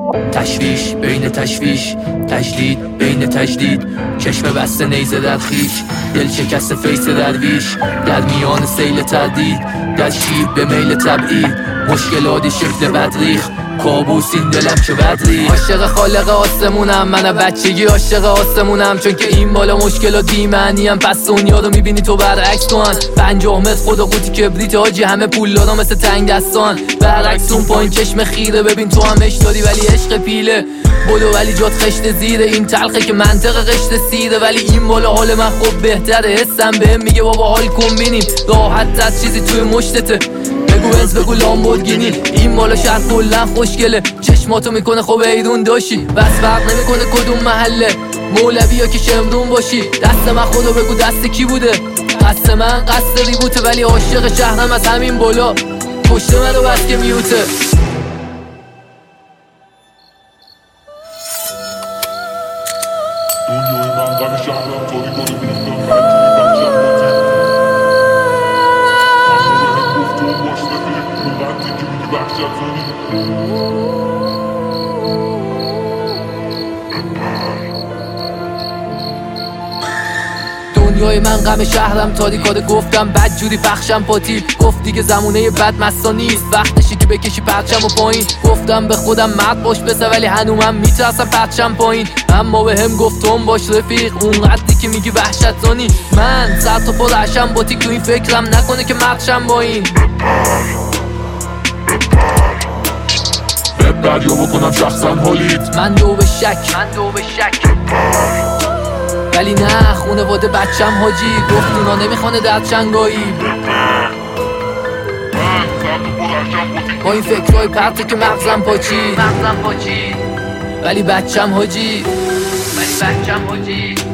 تشویش بین تشویش، تجدید بین تجدید، چشم بسته نیزه در خیش، دل شکست فیس درویش، در میان سیل تردید، در شیب به میل طبعی، مشکلات شکل بدریخ، کابوس این دلم چه بدری. عاشق خالق آسمونم، من بچگی عاشق آسمونم، چون که این بالا مشکلات بی‌معنیم، پس دنیا رو میبینی تو برعکس کن. 50 متر خدا قوطی کبریت حاجی، همه پولدارا مثل تنگ دستان، برعکس اون پایین چشم خیره، ببین تو هم عشق داری ولی عشق پیله، بلو ولی جات خشت زیره، این تلخه که منطق قشت سیره، ولی این بالا حال من خوب بهتره، حسم بهم میگه بابا حال کن بینیم، راحت از چیزی توی مشتته، بگو بنز بگو لامبورگینی، این بالا شهر کلن خوشگله، چشماتو میکنه خوب ایرون داشی، بس فرق نمیکنه کدوم محله، مولوی یا که شمرون باشی، دست من خدا بگو دست کی بوده، قصد من قصد ریبوته، ولی عاشق شهرم از همین بالا، پشت من رو بس که میوته. دنیای من غم شهرم طوری کنه بیستم مجبوری بخشم بازی، اما به هم گفت تو باش رفیق، موقتی که میگی وحشت زنی. دنیای من غم شهرم تاریکاده، گفتم بد جوری بخشم پاتی، گفت دیگه زمونه بد مستا نیست، وقتشی که بکشی پرچم و پایین، گفتم به خودم مرد باش بسه، ولی هنوزم میترسم پرچم پایین، اما به هم گفت تو باش رفیق، اونقدری که میگی وحشت زنی، من سر تا پا رشم باتی، تو این فکرم نکنه که مردشم با این، ببر یا بکنم شخصا حالیت، من دو به شک ولی نه خونواده بچم حاجی، گفت اونا نمیخوانه در چنگایی، با این فکرهای پرته که مغزم پاچید، ولی بچم حاجی